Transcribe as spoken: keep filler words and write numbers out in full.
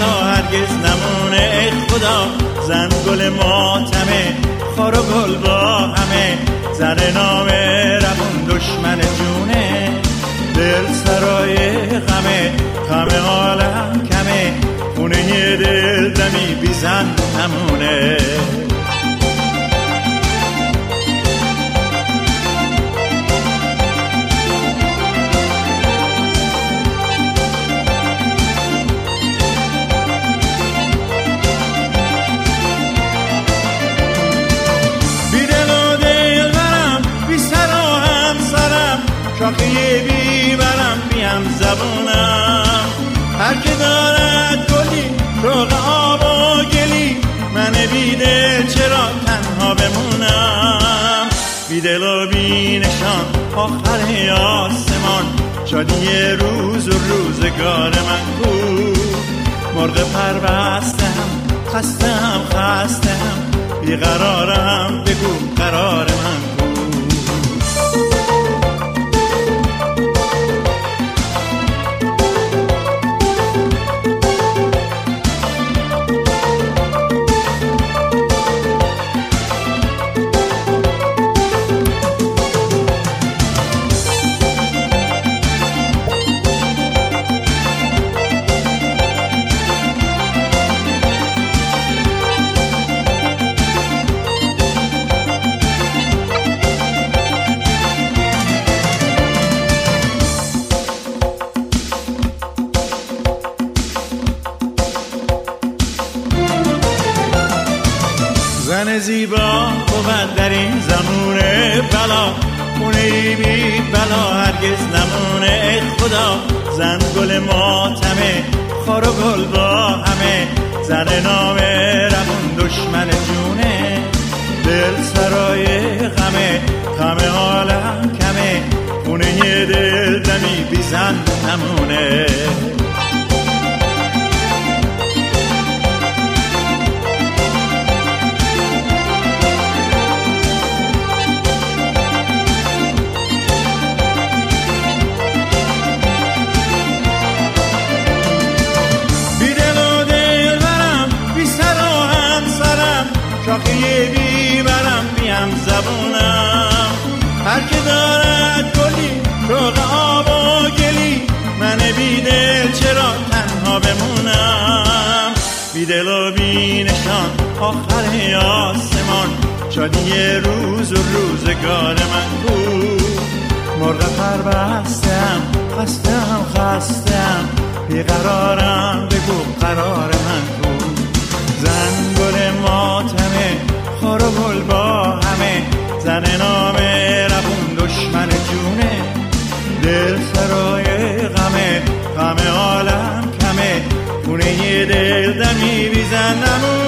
بلا هرگز نمونه. ای خدا زن گل ماتمه، خار و گل با همه، زن نام روون دشمن جونه. دل سرای غمه، غم عالم کمه، خونه دل دمی بی زن نمونه. شاخه بیبرم بیم زبونم، هر که دارد گلی روغ آب و گلی، من بیدل چرا تنها بمونم. بیدل و بی نشان آخر آسمان، شادی روز و روزگار من کو. مرغ پر بستم خستم خستم، بیقرارم بگو قرار من کو. زن زیبا بود در این زمونه بلا، خونه بی بلا هرگز نمونه. ای خدا زن گل ماتمه، خار و گل با همه، زن نام روون دشمن جونه. دل سرای غمه، غم عالم کمه، خونه دل دمی بی زن نمونه. شاخه بیبرم بیم زبونم، هر که دارد گلی روغ آب و گلی، من بیدل چرا تنها بمونم. بیدل و بی نشان آخر آسمان، شادی روز و روزگار من کو. مرغ پر بستم خستم خستم، بیقرارم بگو قرار من کو. زن گل ماتمه، خار و گل با همه، زن نام روون دشمن جونه. دل سرای غمه، غم عالم کمه، خونه دل دمی بی زن نمونه.